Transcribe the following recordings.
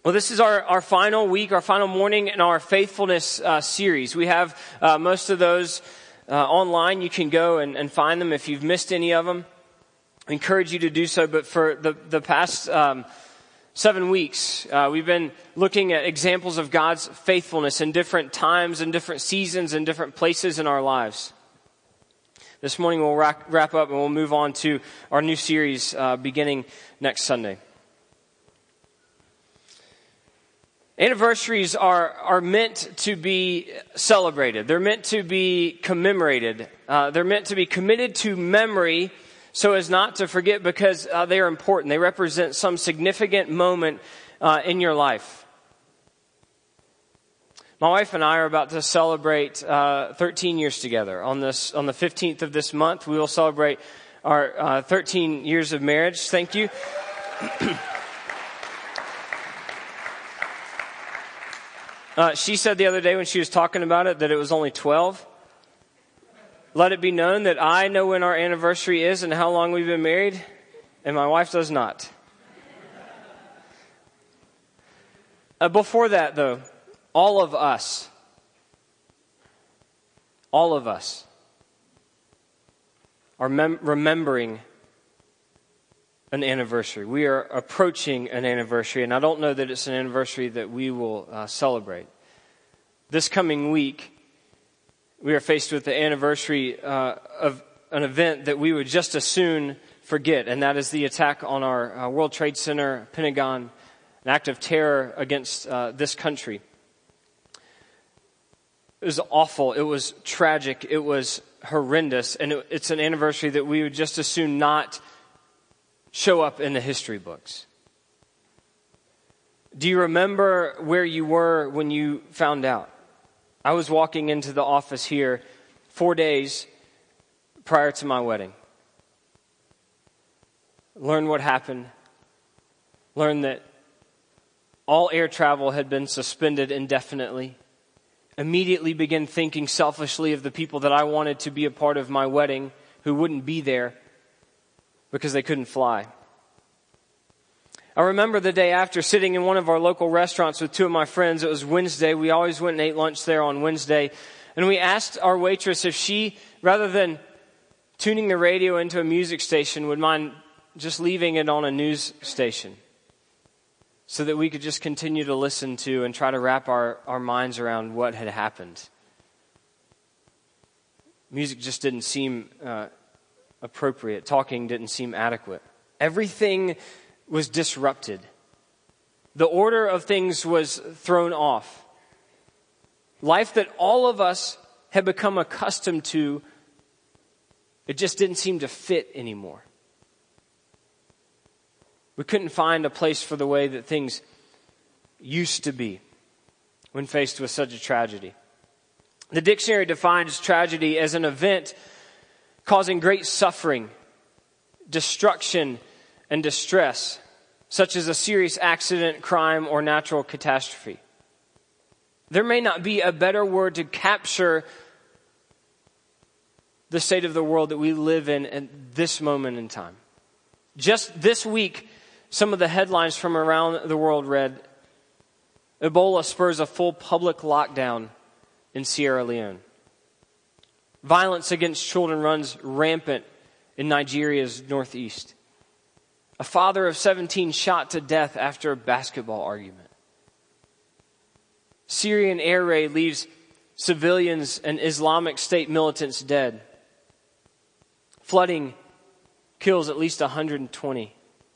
Well, this is our final week, our final morning in our faithfulness series. We have most of those online. You can go and find them if you've missed any of them. I encourage you to do so. But for the past 7 weeks, we've been looking at examples of God's faithfulness in different times and different seasons and different places in our lives. This morning we'll wrap up and we'll move on to our new series beginning next Sunday. Anniversaries are meant to be celebrated. They're meant to be commemorated. They're meant to be committed to memory so as not to forget, because they are important. They represent some significant moment in your life. My wife and I are about to celebrate 13 years together. On the 15th of this month, we will celebrate our 13 years of marriage. Thank you. She said the other day when she was talking about it that it was only 12. Let it be known that I know when our anniversary is and how long we've been married, and my wife does not. Before that, though, all of us are remembering an anniversary. We are approaching an anniversary, and I don't know that it's an anniversary that we will celebrate. This coming week, we are faced with the anniversary of an event that we would just as soon forget, and that is the attack on our World Trade Center, Pentagon, an act of terror against this country. It was awful. It was tragic. It was horrendous, and it's an anniversary that we would just as soon not show up in the history books. Do you remember where you were when you found out? I was walking into the office here 4 days prior to my wedding. Learned what happened. Learned that all air travel had been suspended indefinitely. Immediately began thinking selfishly of the people that I wanted to be a part of my wedding who wouldn't be there because they couldn't fly. I remember the day after sitting in one of our local restaurants with two of my friends. It was Wednesday. We always went and ate lunch there on Wednesday. And we asked our waitress if she, rather than tuning the radio into a music station, would mind just leaving it on a news station so that we could just continue to listen to and try to wrap our minds around what had happened. Music just didn't seem appropriate. Talking didn't seem adequate. Everything was disrupted. The order of things was thrown off. Life that all of us had become accustomed to, it just didn't seem to fit anymore. We couldn't find a place for the way that things used to be when faced with such a tragedy. The dictionary defines tragedy as an event causing great suffering, destruction, and distress, such as a serious accident, crime, or natural catastrophe. There may not be a better word to capture the state of the world that we live in at this moment in time. Just this week, some of the headlines from around the world read, Ebola spurs a full public lockdown in Sierra Leone. Violence against children runs rampant in Nigeria's northeast. A father of 17 shot to death after a basketball argument. Syrian air raid leaves civilians and Islamic State militants dead. Flooding kills at least 120.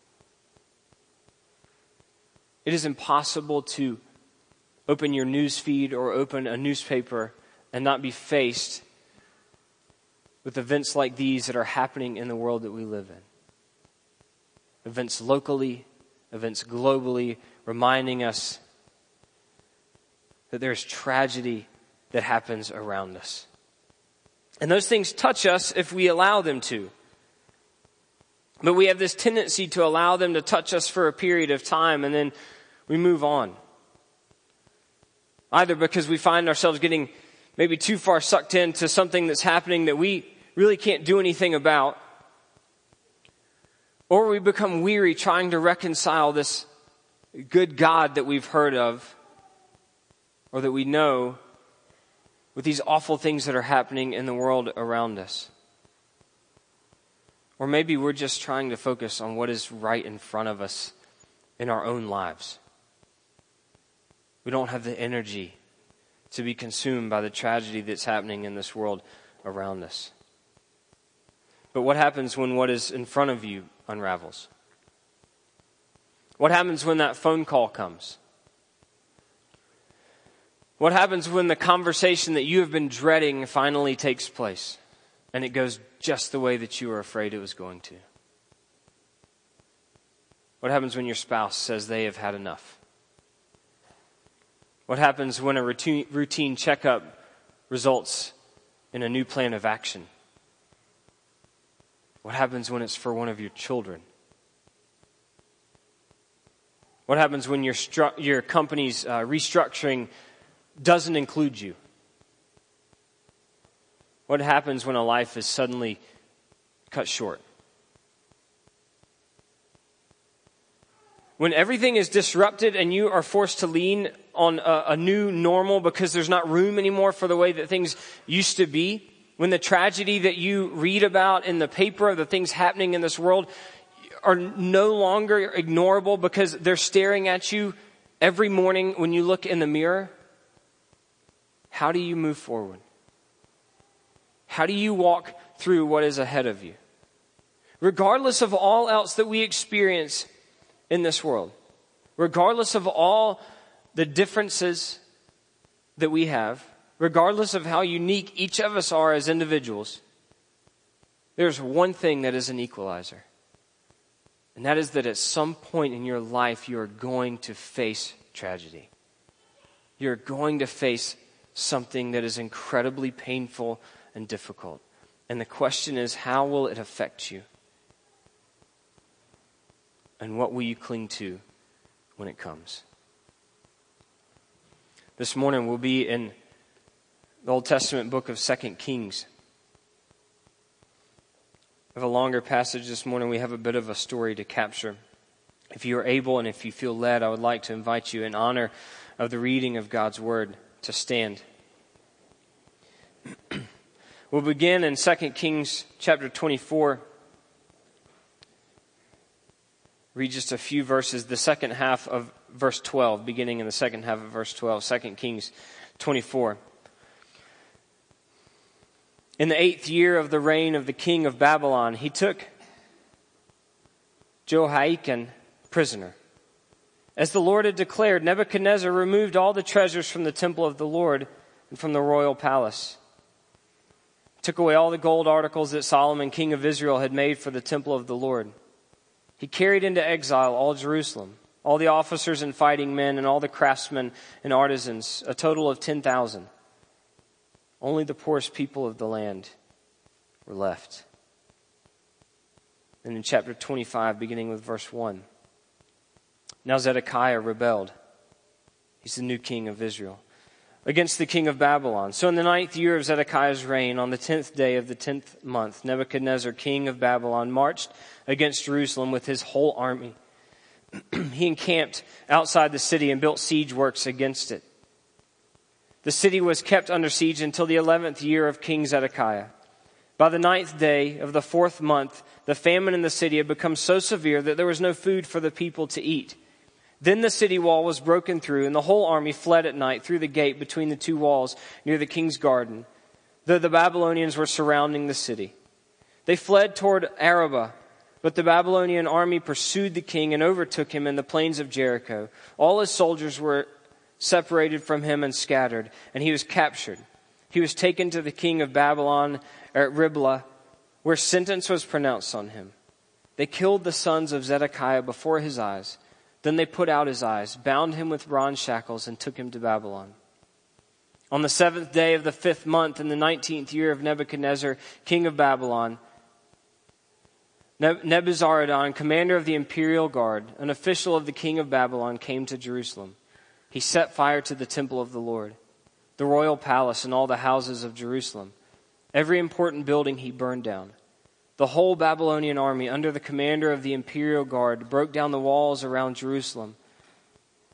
It is impossible to open your news feed or open a newspaper and not be faced with events like these that are happening in the world that we live in. Events locally, events globally, reminding us that there's tragedy that happens around us. And those things touch us if we allow them to. But we have this tendency to allow them to touch us for a period of time and then we move on. Either because we find ourselves getting maybe too far sucked into something that's happening that we really can't do anything about, or we become weary trying to reconcile this good God that we've heard of or that we know with these awful things that are happening in the world around us. Or maybe we're just trying to focus on what is right in front of us in our own lives. We don't have the energy to be consumed by the tragedy that's happening in this world around us. But what happens when what is in front of you unravels? What happens when that phone call comes? What happens when the conversation that you have been dreading finally takes place and it goes just the way that you were afraid it was going to? What happens when your spouse says they have had enough? What happens when a routine checkup results in a new plan of action? What happens when it's for one of your children? What happens when your company's restructuring doesn't include you? What happens when a life is suddenly cut short? When everything is disrupted and you are forced to lean on a new normal because there's not room anymore for the way that things used to be, when the tragedy that you read about in the paper of the things happening in this world are no longer ignorable because they're staring at you every morning when you look in the mirror, how do you move forward? How do you walk through what is ahead of you? Regardless of all else that we experience in this world, regardless of all the differences that we have, regardless of how unique each of us are as individuals, there's one thing that is an equalizer. And that is that at some point in your life, you are going to face tragedy. You're going to face something that is incredibly painful and difficult. And the question is, how will it affect you? And what will you cling to when it comes? This morning we'll be in the Old Testament book of 2 Kings. We have a longer passage this morning. We have a bit of a story to capture. If you are able and if you feel led, I would like to invite you in honor of the reading of God's Word to stand. We'll begin in 2 Kings chapter 24. Read just a few verses, the second half of verse 12, beginning in the second half of verse 12, 2 Kings 24. In the 8th year of the reign of the king of Babylon, he took Jehoiakim prisoner. As the Lord had declared, Nebuchadnezzar removed all the treasures from the temple of the Lord and from the royal palace. Took away all the gold articles that Solomon, king of Israel, had made for the temple of the Lord. He carried into exile all Jerusalem, all the officers and fighting men, and all the craftsmen and artisans, a total of 10,000. Only the poorest people of the land were left. And in chapter 25, beginning with verse 1. Now Zedekiah rebelled. He's the new king of Israel. Against the king of Babylon. So in the 9th year of Zedekiah's reign, on the 10th day of the 10th month, Nebuchadnezzar, king of Babylon, marched against Jerusalem with his whole army. He encamped outside the city and built siege works against it. The city was kept under siege until the 11th year of King Zedekiah. By the 9th day of the 4th month, the famine in the city had become so severe that there was no food for the people to eat. Then the city wall was broken through, and the whole army fled at night through the gate between the two walls near the king's garden, though the Babylonians were surrounding the city. They fled toward Arabah, but the Babylonian army pursued the king and overtook him in the plains of Jericho. All his soldiers were separated from him and scattered, and he was captured. He was taken to the king of Babylon at Riblah, where sentence was pronounced on him. They killed the sons of Zedekiah before his eyes. Then they put out his eyes, bound him with bronze shackles, and took him to Babylon. On the 7th day of the 5th month, in the 19th year of Nebuchadnezzar, king of Babylon, Nebuzaradan, commander of the imperial guard, an official of the king of Babylon, came to Jerusalem. He set fire to the temple of the Lord, the royal palace, and all the houses of Jerusalem. Every important building he burned down. The whole Babylonian army, under the commander of the imperial guard, broke down the walls around Jerusalem.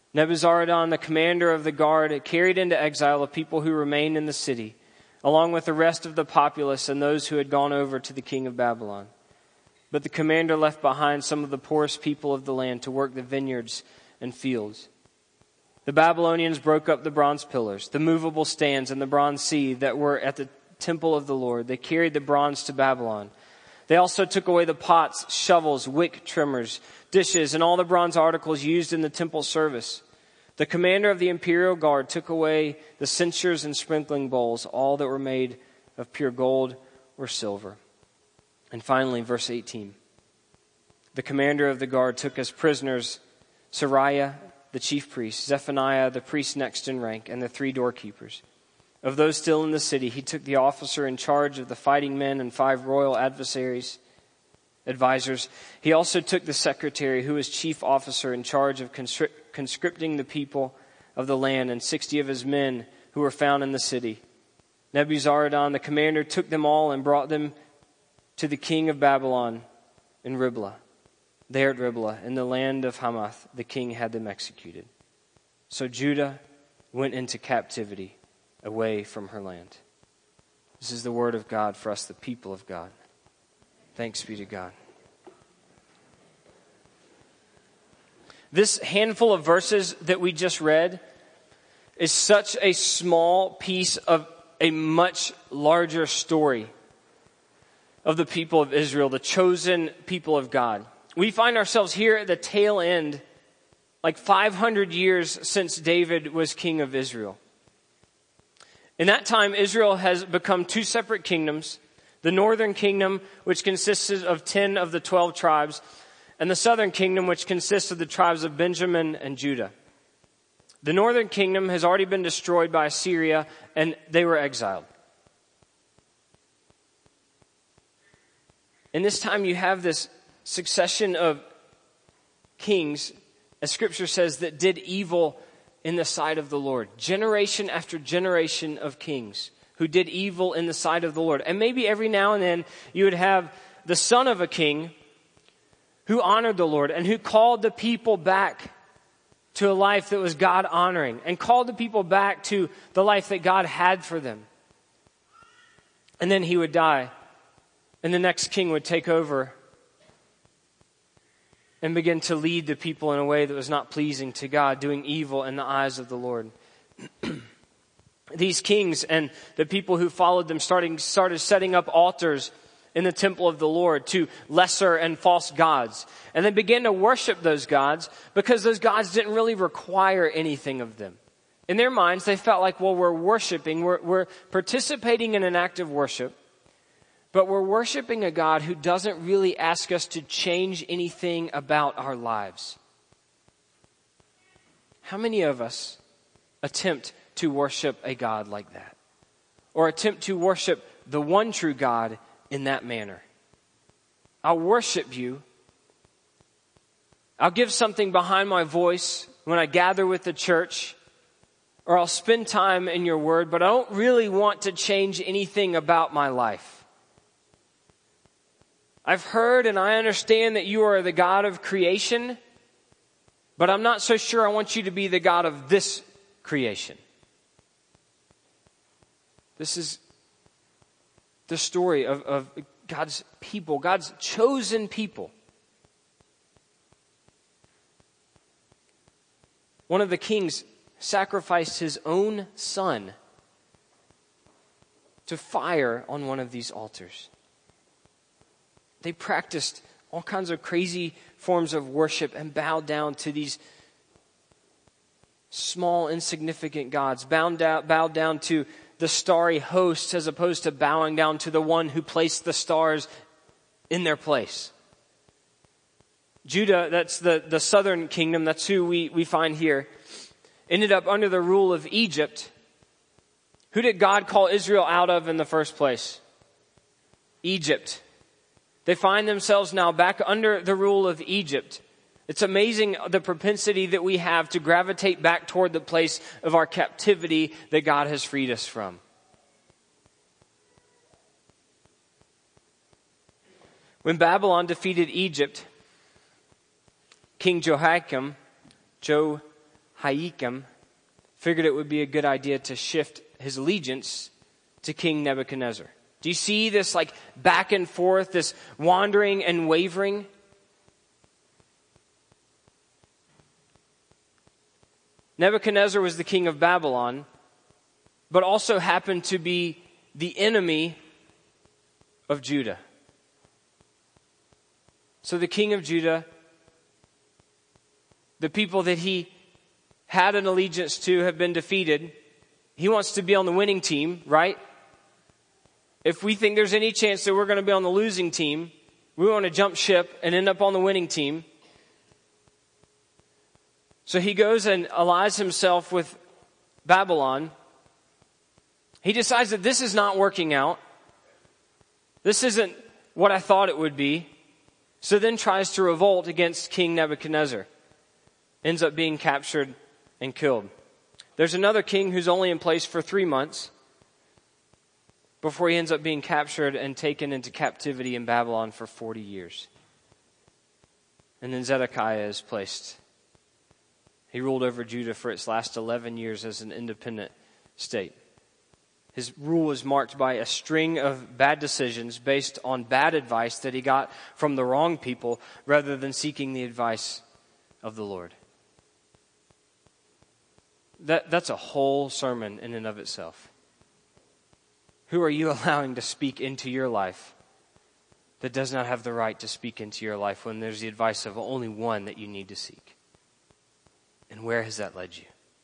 Nebuzaradan, the commander of the guard, carried into exile the people who remained in the city, along with the rest of the populace and those who had gone over to the king of Babylon. But the commander left behind some of the poorest people of the land to work the vineyards and fields. The Babylonians broke up the bronze pillars, the movable stands, and the bronze sea that were at the temple of the Lord. They carried the bronze to Babylon. They also took away the pots, shovels, wick trimmers, dishes, and all the bronze articles used in the temple service. The commander of the imperial guard took away the censers and sprinkling bowls, all that were made of pure gold or silver. And finally, verse 18. The commander of the guard took as prisoners Sariah, the chief priest, Zephaniah, the priest next in rank, and the 3 doorkeepers. Of those still in the city, he took the officer in charge of the fighting men and 5 royal advisors. He also took the secretary, who was chief officer in charge of conscripting the people of the land, and 60 of his men who were found in the city. Nebuzaradan, the commander, took them all and brought them to the king of Babylon in Riblah. There at Riblah, in the land of Hamath, the king had them executed. So Judah went into captivity away from her land. This is the word of God for us, the people of God. Thanks be to God. This handful of verses that we just read is such a small piece of a much larger story of the people of Israel, the chosen people of God. We find ourselves here at the tail end, like 500 years since David was king of Israel. In that time, Israel has become 2 separate kingdoms. The northern kingdom, which consisted of 10 of the 12 tribes, and the southern kingdom, which consists of the tribes of Benjamin and Judah. The northern kingdom has already been destroyed by Assyria, and they were exiled. In this time, you have this succession of kings, as Scripture says, that did evil in the sight of the Lord. Generation after generation of kings who did evil in the sight of the Lord. And maybe every now and then you would have the son of a king who honored the Lord and who called the people back to a life that was God honoring and called the people back to the life that God had for them. And then he would die, and the next king would take over and begin to lead the people in a way that was not pleasing to God, doing evil in the eyes of the Lord. These kings and the people who followed them started setting up altars in the temple of the Lord to lesser and false gods. And they began to worship those gods because those gods didn't really require anything of them. In their minds, they felt like, well, we're worshiping, we're participating in an act of worship, but we're worshiping a God who doesn't really ask us to change anything about our lives. How many of us attempt to worship a God like that? Or attempt to worship the one true God in that manner? I'll worship you. I'll give something behind my voice when I gather with the church, or I'll spend time in your word, but I don't really want to change anything about my life. I've heard and I understand that you are the God of creation, but I'm not so sure I want you to be the God of this creation. This is the story of God's people, God's chosen people. One of the kings sacrificed his own son to fire on one of these altars. They practiced all kinds of crazy forms of worship and bowed down to these small, insignificant gods, bowed down to the starry hosts as opposed to bowing down to the one who placed the stars in their place. Judah, that's the southern kingdom, that's who we find here, ended up under the rule of Egypt. Who did God call Israel out of in the first place? Egypt. They find themselves now back under the rule of Egypt. It's amazing the propensity that we have to gravitate back toward the place of our captivity that God has freed us from. When Babylon defeated Egypt, King Jehoiakim Hayyim figured it would be a good idea to shift his allegiance to King Nebuchadnezzar. Do you see this like back and forth, this wandering and wavering? Nebuchadnezzar was the king of Babylon, but also happened to be the enemy of Judah. So the king of Judah, the people that he had an allegiance to, have been defeated. He wants to be on the winning team, right? If we think there's any chance that we're going to be on the losing team, we want to jump ship and end up on the winning team. So he goes and allies himself with Babylon. He decides that this is not working out. This isn't what I thought it would be. So then tries to revolt against King Nebuchadnezzar. Ends up being captured and killed. There's another king who's only in place for 3 months before he ends up being captured and taken into captivity in Babylon for 40 years. And then Zedekiah is placed. He ruled over Judah for its last 11 years as an independent state. His rule was marked by a string of bad decisions based on bad advice that he got from the wrong people rather than seeking the advice of the Lord. That's a whole sermon in and of itself. Who are you allowing to speak into your life that does not have the right to speak into your life when there's the advice of only one that you need to seek? And where has that led you?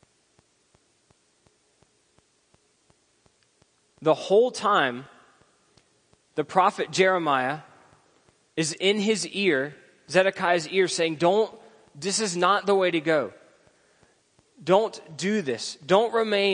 The whole time, the prophet Jeremiah is in his ear, Zedekiah's ear, saying, this is not the way to go. Don't do this. Don't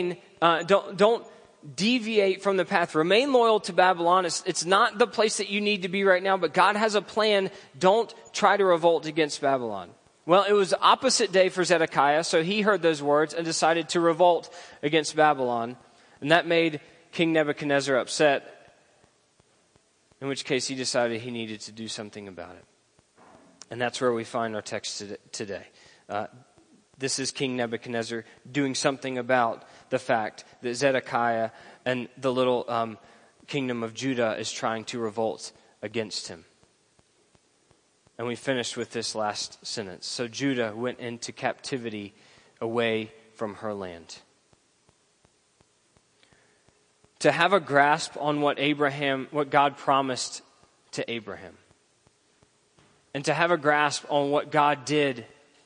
deviate from the path. Remain loyal to Babylon. It's not the place that you need to be right now, but God has a plan. Don't try to revolt against Babylon. Well, it was the opposite day for Zedekiah, so he heard those words and decided to revolt against Babylon. And that made King Nebuchadnezzar upset, in which case he decided he needed to do something about it. And that's where we find our text today. This is King Nebuchadnezzar doing something about the fact that Zedekiah and the little kingdom of Judah is trying to revolt against him. And we finished with this last sentence. So Judah went into captivity away from her land. To have a grasp on what God promised to Abraham, and to have a grasp on what God did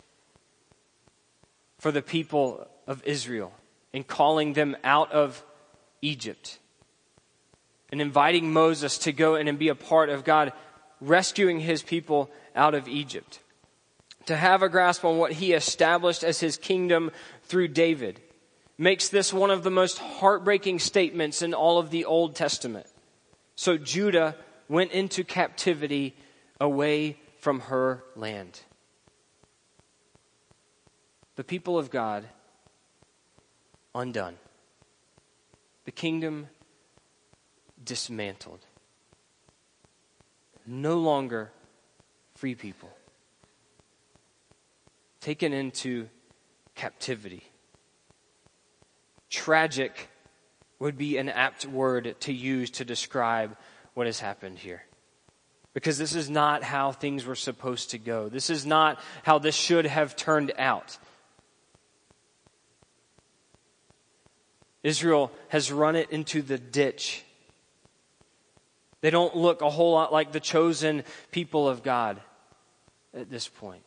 for the people of Israel in calling them out of Egypt and inviting Moses to go in and be a part of God rescuing his people out of Egypt. To have a grasp on what he established as his kingdom through David makes this one of the most heartbreaking statements in all of the Old Testament. So Judah went into captivity away from her land. The people of God undone. The kingdom dismantled. No longer free people. Taken into captivity. Tragic would be an apt word to use to describe what has happened here. Because this is not how things were supposed to go. This is not how this should have turned out. Israel has run it into the ditch. They don't look a whole lot like the chosen people of God at this point.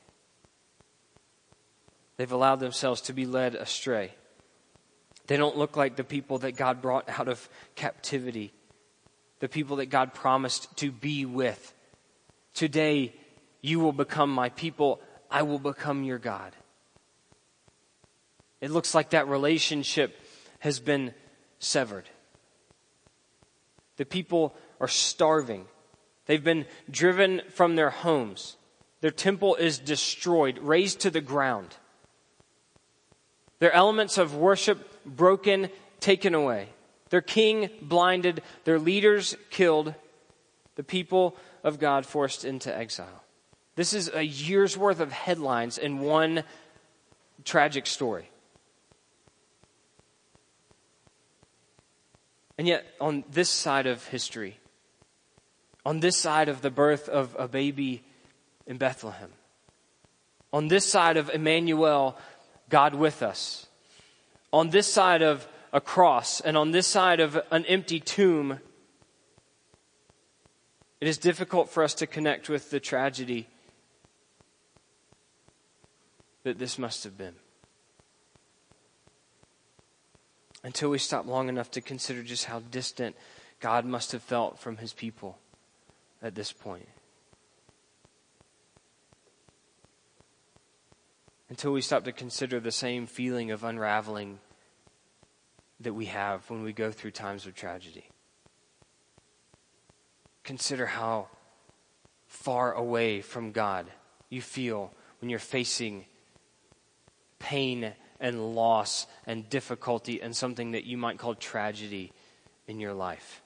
They've allowed themselves to be led astray. They don't look like the people that God brought out of captivity. The people that God promised to be with. Today, you will become my people. I will become your God. It looks like that relationship has been severed. The people are starving. They've been driven from their homes. Their temple is destroyed, razed to the ground. Their elements of worship broken, taken away. Their king blinded, their leaders killed, the people of God forced into exile. This is a year's worth of headlines in one tragic story. And yet, on this side of history, on this side of the birth of a baby in Bethlehem, on this side of Emmanuel, God with us, on this side of a cross, and on this side of an empty tomb, it is difficult for us to connect with the tragedy that this must have been, until we stop long enough to consider just how distant God must have felt from his people at this point. Until we stop to consider the same feeling of unraveling that we have when we go through times of tragedy. Consider how far away from God you feel when you're facing pain and loss and difficulty and something that you might call tragedy in your life.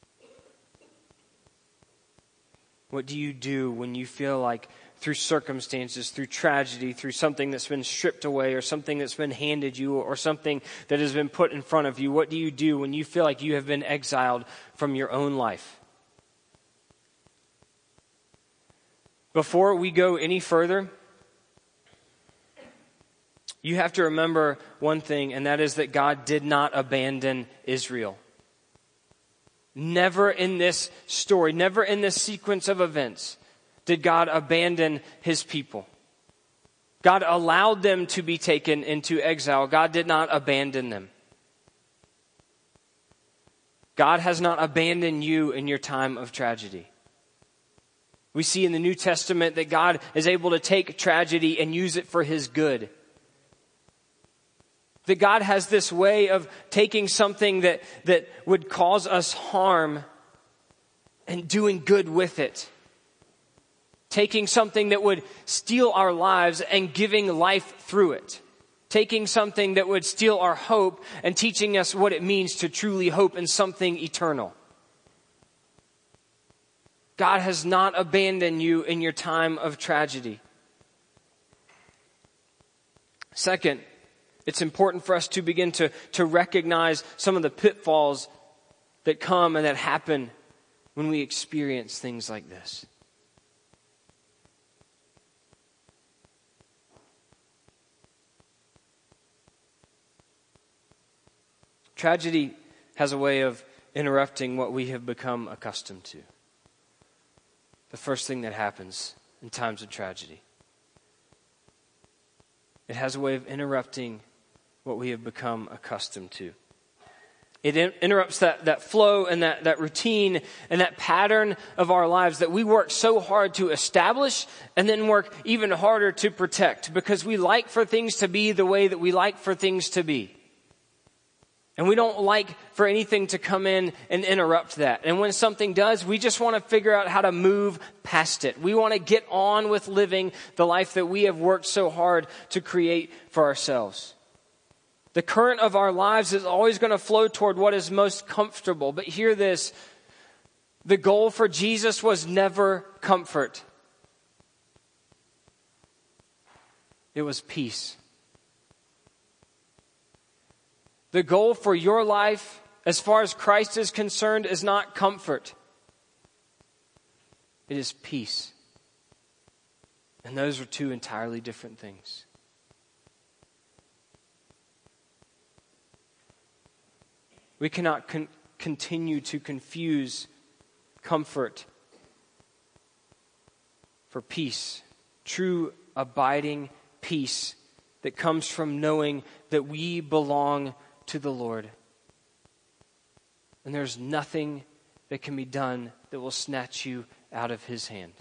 What do you do when you feel like through circumstances, through tragedy, through something that's been stripped away or something that's been handed you or something that has been put in front of you? What do you do when you feel like you have been exiled from your own life? Before we go any further, you have to remember one thing, and that is that God did not abandon Israel. Never in this story, never in this sequence of events did God abandon his people. God allowed them to be taken into exile. God did not abandon them. God has not abandoned you in your time of tragedy. We see in the New Testament that God is able to take tragedy and use it for his good. That God has this way of taking something that would cause us harm and doing good with it. Taking something that would steal our lives and giving life through it. Taking something that would steal our hope and teaching us what it means to truly hope in something eternal. God has not abandoned you in your time of tragedy. Second, it's important for us to begin to recognize some of the pitfalls that come and that happen when we experience things like this. Tragedy has a way of interrupting what we have become accustomed to. The first thing that happens in times of tragedy. It has a way of interrupting what we have become accustomed to. It interrupts that flow and that routine and that pattern of our lives that we work so hard to establish and then work even harder to protect because we like for things to be the way that we like for things to be. And we don't like for anything to come in and interrupt that. And when something does, we just want to figure out how to move past it. We want to get on with living the life that we have worked so hard to create for ourselves. The current of our lives is always going to flow toward what is most comfortable. But hear this, the goal for Jesus was never comfort. It was peace. The goal for your life, as far as Christ is concerned, is not comfort. It is peace. And those are two entirely different things. We cannot continue to confuse comfort for peace. True abiding peace that comes from knowing that we belong to the Lord. And there's nothing that can be done that will snatch you out of his hand.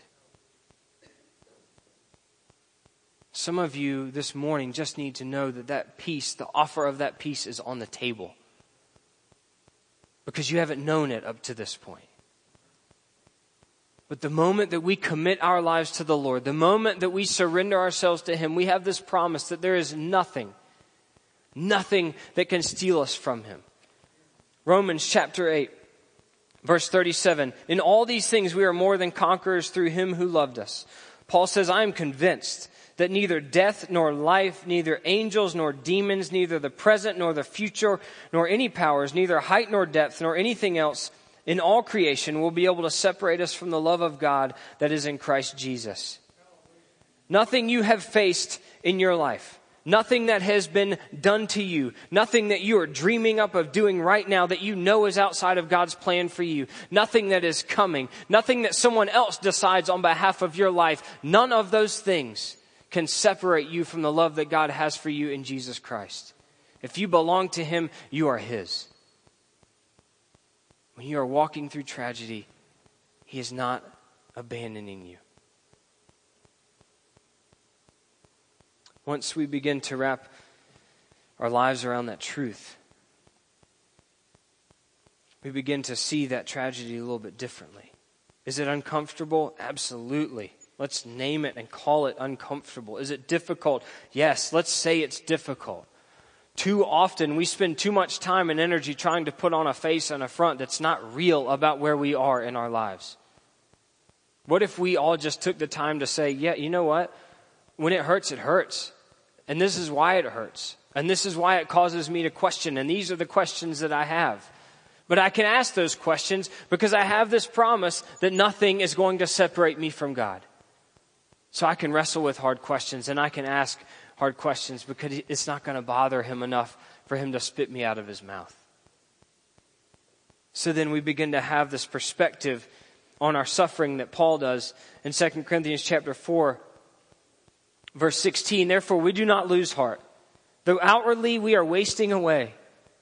Some of you this morning just need to know that peace, the offer of that peace is on the table. Because you haven't known it up to this point. But the moment that we commit our lives to the Lord, the moment that we surrender ourselves to him, we have this promise that there is nothing that can steal us from him. Romans chapter 8, verse 37. In all these things we are more than conquerors through him who loved us. Paul says, I am convinced that neither death nor life, neither angels nor demons, neither the present nor the future, nor any powers, neither height nor depth, nor anything else in all creation will be able to separate us from the love of God that is in Christ Jesus. Nothing you have faced in your life, nothing that has been done to you, nothing that you are dreaming up of doing right now that you know is outside of God's plan for you, nothing that is coming, nothing that someone else decides on behalf of your life, none of those things can separate you from the love that God has for you in Jesus Christ. If you belong to Him, you are His. When you are walking through tragedy, He is not abandoning you. Once we begin to wrap our lives around that truth, we begin to see that tragedy a little bit differently. Is it uncomfortable? Absolutely. Let's name it and call it uncomfortable. Is it difficult? Yes, let's say it's difficult. Too often we spend too much time and energy trying to put on a face and a front that's not real about where we are in our lives. What if we all just took the time to say, yeah, you know what? When it hurts, it hurts. And this is why it hurts. And this is why it causes me to question. And these are the questions that I have. But I can ask those questions because I have this promise that nothing is going to separate me from God. So I can wrestle with hard questions and I can ask hard questions because it's not going to bother Him enough for Him to spit me out of His mouth. So then we begin to have this perspective on our suffering that Paul does in 2 Corinthians chapter 4. Verse 16, therefore we do not lose heart. Though outwardly we are wasting away.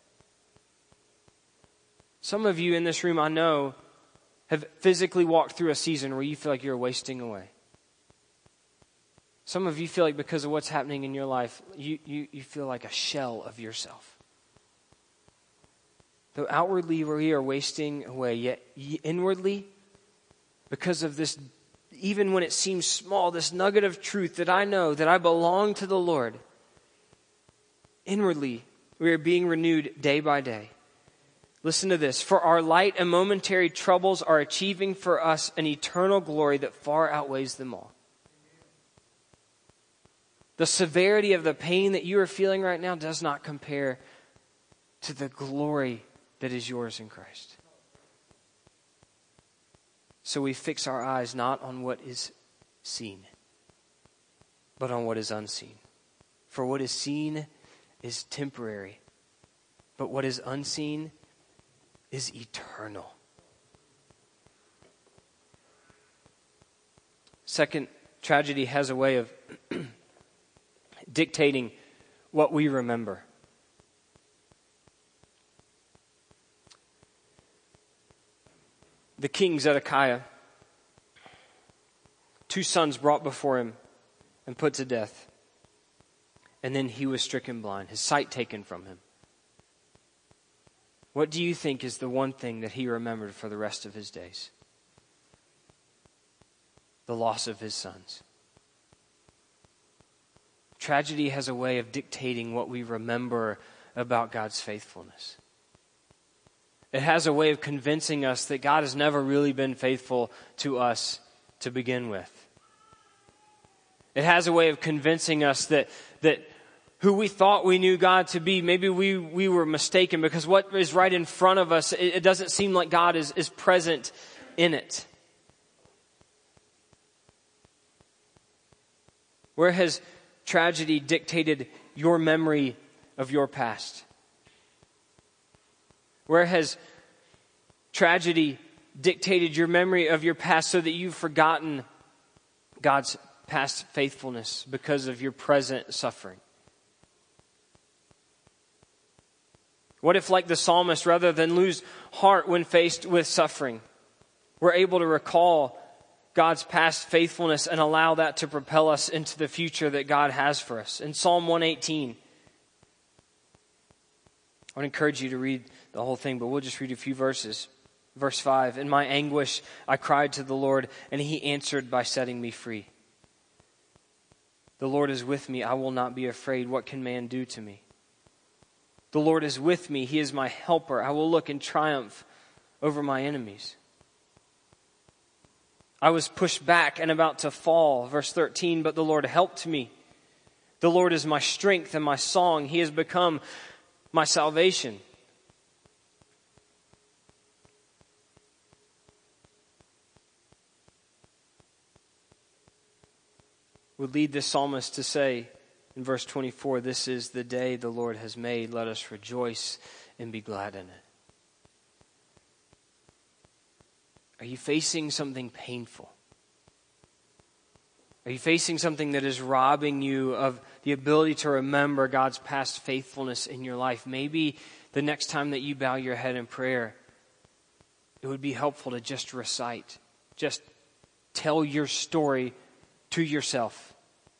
Some of you in this room, I know, have physically walked through a season where you feel like you're wasting away. Some of you feel like because of what's happening in your life, you feel like a shell of yourself. Though outwardly we are wasting away, yet inwardly, because of this, even when it seems small, this nugget of truth that I know that I belong to the Lord, inwardly we are being renewed day by day. Listen to this. For our light and momentary troubles are achieving for us an eternal glory that far outweighs them all. The severity of the pain that you are feeling right now does not compare to the glory that is yours in Christ. So we fix our eyes not on what is seen, but on what is unseen. For what is seen is temporary, but what is unseen is eternal. Second, tragedy has a way of dictating what we remember. The king Zedekiah, 2 sons brought before him and put to death. And then he was stricken blind, his sight taken from him. What do you think is the one thing that he remembered for the rest of his days? The loss of his sons. Tragedy has a way of dictating what we remember about God's faithfulness. It has a way of convincing us that God has never really been faithful to us to begin with. It has a way of convincing us that who we thought we knew God to be, maybe we were mistaken because what is right in front of us, it doesn't seem like God is present in it. Where has tragedy dictated your memory of your past? Where has tragedy dictated your memory of your past so that you've forgotten God's past faithfulness because of your present suffering? What if, like the psalmist, rather than lose heart when faced with suffering, we're able to recall God's past faithfulness and allow that to propel us into the future that God has for us? In Psalm 118, I would encourage you to read the whole thing, but we'll just read a few verses. Verse 5, in my anguish I cried to the Lord, and He answered by setting me free. The Lord is with me, I will not be afraid. What can man do to me? The Lord is with me, He is my helper. I will look in triumph over my enemies. I was pushed back and about to fall. Verse 13, but the Lord helped me. The Lord is my strength and my song. He has become my salvation. Would lead the psalmist to say in verse 24, this is the day the Lord has made. Let us rejoice and be glad in it. Are you facing something painful? Are you facing something that is robbing you of the ability to remember God's past faithfulness in your life? Maybe the next time that you bow your head in prayer, it would be helpful to just recite, just tell your story to yourself.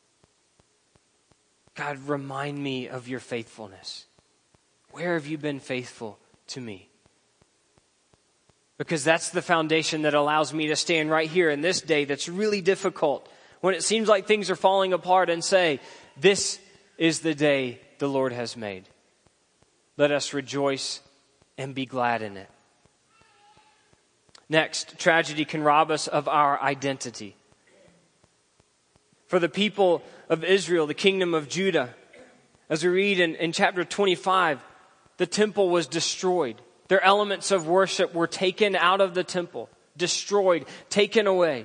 God, remind me of your faithfulness. Where have you been faithful to me? Because that's the foundation that allows me to stand right here in this day that's really difficult, when it seems like things are falling apart, and say, this is the day the Lord has made. Let us rejoice and be glad in it. Next, tragedy can rob us of our identity. For the people of Israel, the kingdom of Judah, as we read in chapter 25, the temple was destroyed. Their elements of worship were taken out of the temple, destroyed, taken away.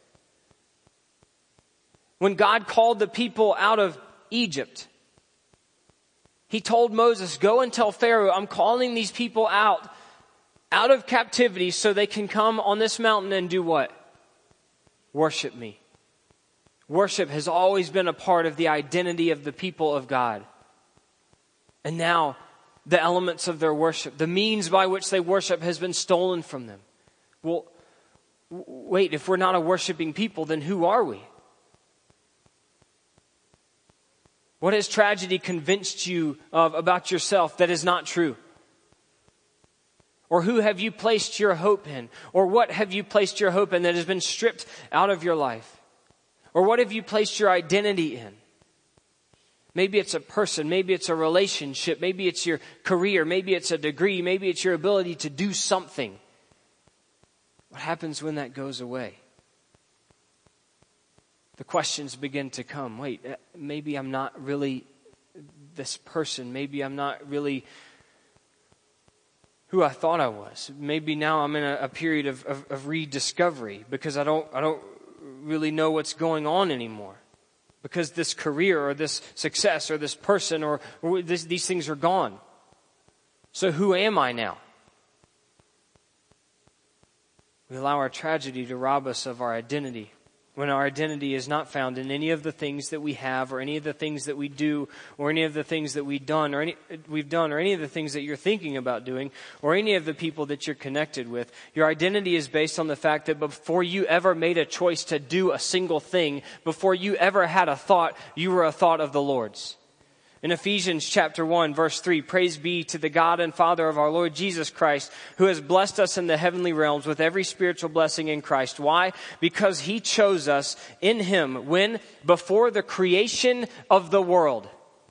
When God called the people out of Egypt, He told Moses, go and tell Pharaoh, I'm calling these people out of captivity so they can come on this mountain and do what? Worship me. Worship has always been a part of the identity of the people of God. And now the elements of their worship, the means by which they worship, has been stolen from them. Well, wait, if we're not a worshiping people, then who are we? What has tragedy convinced you of about yourself that is not true? Or who have you placed your hope in? Or what have you placed your hope in that has been stripped out of your life? Or what have you placed your identity in? Maybe it's a person, maybe it's a relationship, maybe it's your career, maybe it's a degree, maybe it's your ability to do something. What happens when that goes away? The questions begin to come. Wait, maybe I'm not really this person. Maybe I'm not really who I thought I was. Maybe now I'm in a period of rediscovery because I don't really know what's going on anymore. Because this career or this success or this person or these things are gone. So who am I now? We allow our tragedy to rob us of our identity, when our identity is not found in any of the things that we have, or any of the things that we do, or any of the things that we've done, or any of the things that you're thinking about doing, or any of the people that you're connected with. Your identity is based on the fact that before you ever made a choice to do a single thing, before you ever had a thought, you were a thought of the Lord's. In Ephesians chapter 1, verse 3, praise be to the God and Father of our Lord Jesus Christ, who has blessed us in the heavenly realms with every spiritual blessing in Christ. Why? Because He chose us in Him when? Before the creation of the world.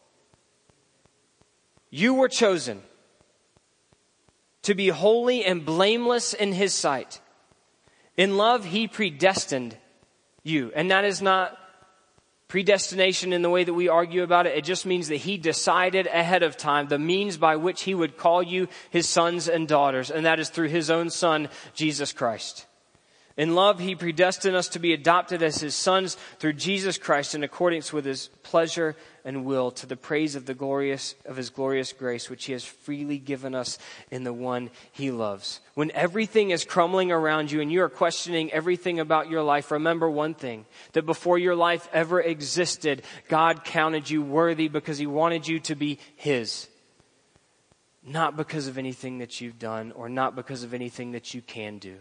You were chosen to be holy and blameless in His sight. In love, He predestined you. And that is not predestination in the way that we argue about it. It just means that He decided ahead of time the means by which He would call you His sons and daughters, and that is through His own Son, Jesus Christ. In love, He predestined us to be adopted as His sons through Jesus Christ in accordance with His pleasure and will, to the praise of His glorious grace, which He has freely given us in the one He loves. When everything is crumbling around you and you are questioning everything about your life, remember one thing, that before your life ever existed, God counted you worthy because He wanted you to be His. Not because of anything that you've done, or not because of anything that you can do.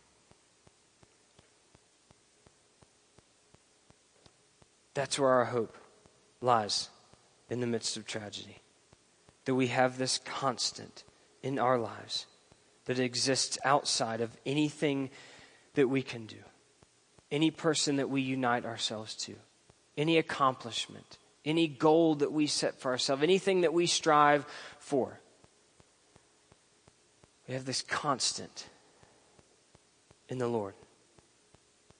That's where our hope lies, in the midst of tragedy. That we have this constant in our lives that exists outside of anything that we can do. Any person that we unite ourselves to. Any accomplishment. Any goal that we set for ourselves. Anything that we strive for. We have this constant in the Lord.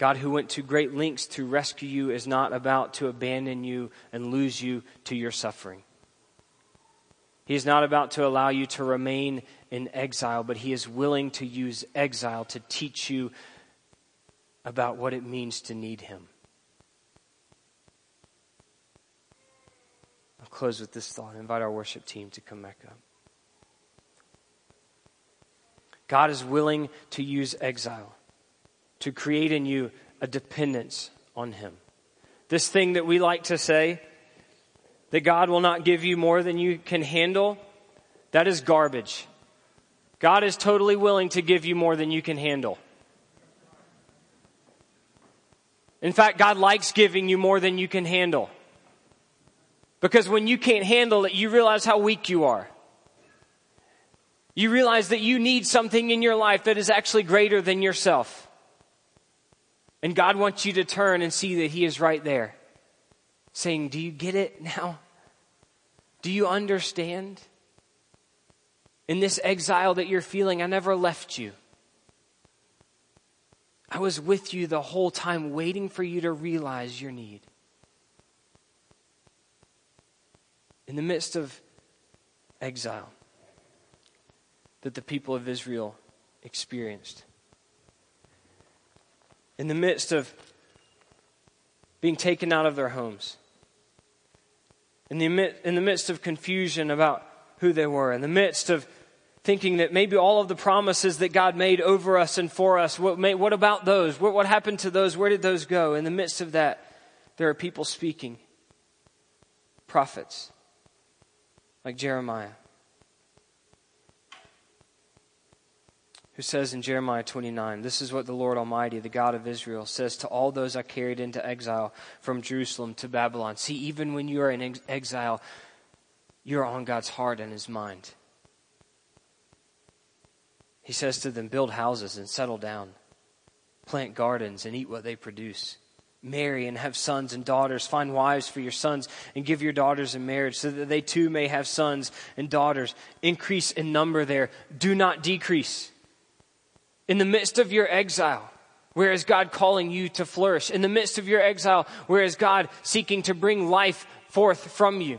God who went to great lengths to rescue you is not about to abandon you and lose you to your suffering. He is not about to allow you to remain in exile, but He is willing to use exile to teach you about what it means to need Him. I'll close with this thought. I invite our worship team to come back up. God is willing to use exile to create in you a dependence on Him. This thing that we like to say, that God will not give you more than you can handle, that is garbage. God is totally willing to give you more than you can handle. In fact, God likes giving you more than you can handle. Because when you can't handle it, you realize how weak you are. You realize that you need something in your life that is actually greater than yourself. And God wants you to turn and see that He is right there, saying, do you get it now? Do you understand? In this exile that you're feeling, I never left you. I was with you the whole time, waiting for you to realize your need. In the midst of exile that the people of Israel experienced, in the midst of being taken out of their homes, in the midst of confusion about who they were, in the midst of thinking that maybe all of the promises that God made over us and for us, what about those? What happened to those? Where did those go? In the midst of that, there are people speaking, prophets like Jeremiah, who says in Jeremiah 29, this is what the Lord Almighty, the God of Israel, says to all those I carried into exile from Jerusalem to Babylon. See, even when you are in exile, you're on God's heart and His mind. He says to them, build houses and settle down. Plant gardens and eat what they produce. Marry and have sons and daughters. Find wives for your sons and give your daughters in marriage so that they too may have sons and daughters. Increase in number there. Do not decrease. In the midst of your exile, where is God calling you to flourish? In the midst of your exile, where is God seeking to bring life forth from you?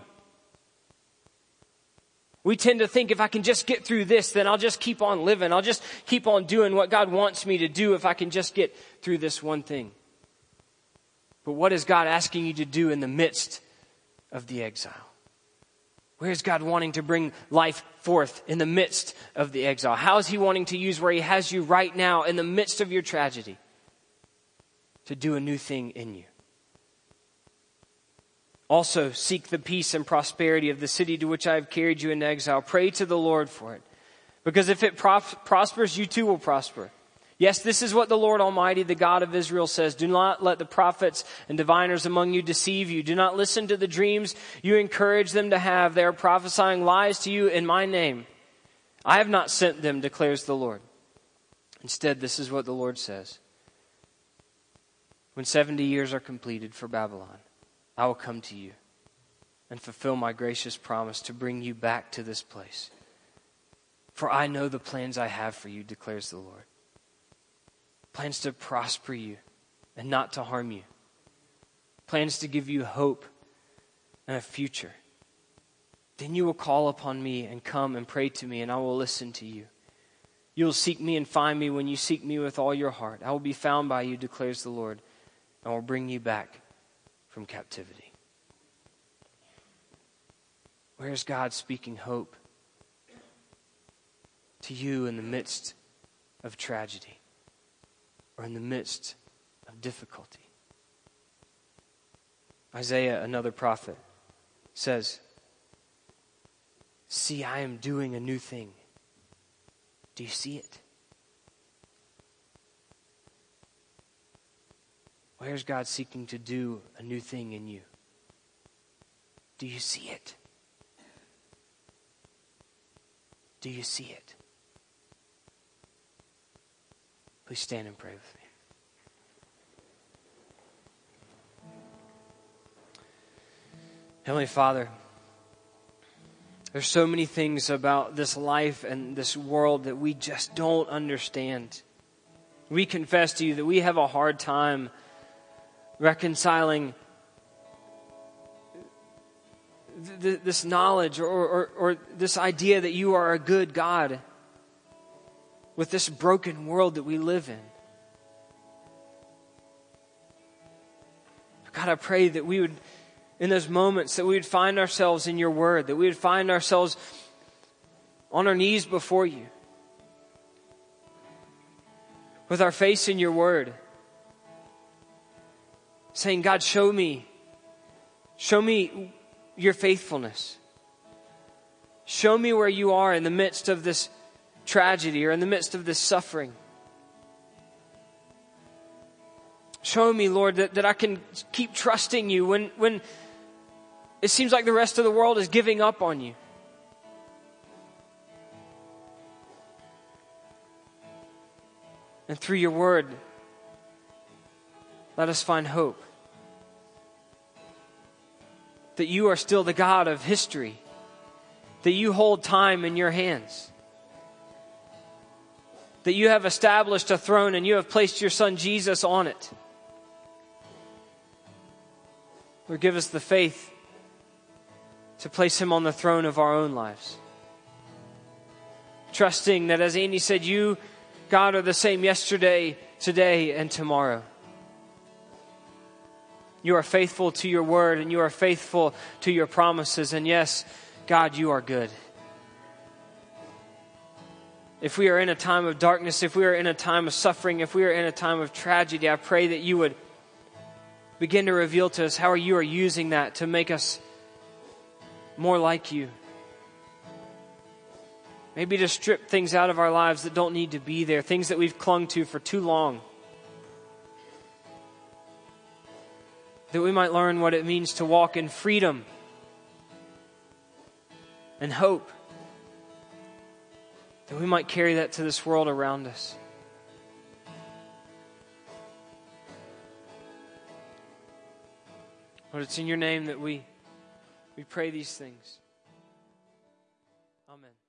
We tend to think if I can just get through this, then I'll just keep on living. I'll just keep on doing what God wants me to do if I can just get through this one thing. But what is God asking you to do in the midst of the exile? Where is God wanting to bring life forth in the midst of the exile? How is He wanting to use where He has you right now in the midst of your tragedy to do a new thing in you? Also, seek the peace and prosperity of the city to which I have carried you into exile. Pray to the Lord for it. Because if it prospers, you too will prosper. Yes, this is what the Lord Almighty, the God of Israel, says. Do not let the prophets and diviners among you deceive you. Do not listen to the dreams you encourage them to have. They are prophesying lies to you in my name. I have not sent them, declares the Lord. Instead, this is what the Lord says. When 70 years are completed for Babylon, I will come to you and fulfill my gracious promise to bring you back to this place. For I know the plans I have for you, declares the Lord. Plans to prosper you and not to harm you. Plans to give you hope and a future. Then you will call upon me and come and pray to me, and I will listen to you. You will seek me and find me when you seek me with all your heart. I will be found by you, declares the Lord, and I will bring you back from captivity. Where is God speaking hope to you in the midst of tragedy or in the midst of difficulty? Isaiah, another prophet, says, see, I am doing a new thing. Do you see it? Where is God seeking to do a new thing in you? Do you see it? Do you see it? Please stand and pray with me. Heavenly Father, there's so many things about this life and this world that we just don't understand. We confess to you that we have a hard time reconciling this knowledge or this idea that you are a good God with this broken world that we live in. God, I pray that we would, in those moments, that we would find ourselves in your word, that we would find ourselves on our knees before you, with our face in your word, saying, God, show me your faithfulness. Show me where you are in the midst of this tragedy or in the midst of this suffering. Show me, Lord, that I can keep trusting you when it seems like the rest of the world is giving up on you. And through your word, let us find hope. That you are still the God of history. That you hold time in your hands. That you have established a throne and you have placed your Son Jesus on it. Lord, give us the faith to place him on the throne of our own lives. Trusting that, as Andy said, you, God, are the same yesterday, today, and tomorrow. You are faithful to your word and you are faithful to your promises. And yes, God, you are good. If we are in a time of darkness, if we are in a time of suffering, if we are in a time of tragedy, I pray that you would begin to reveal to us how you are using that to make us more like you. Maybe to strip things out of our lives that don't need to be there, things that we've clung to for too long. That we might learn what it means to walk in freedom and hope. That we might carry that to this world around us. Lord, it's in your name that we pray these things. Amen.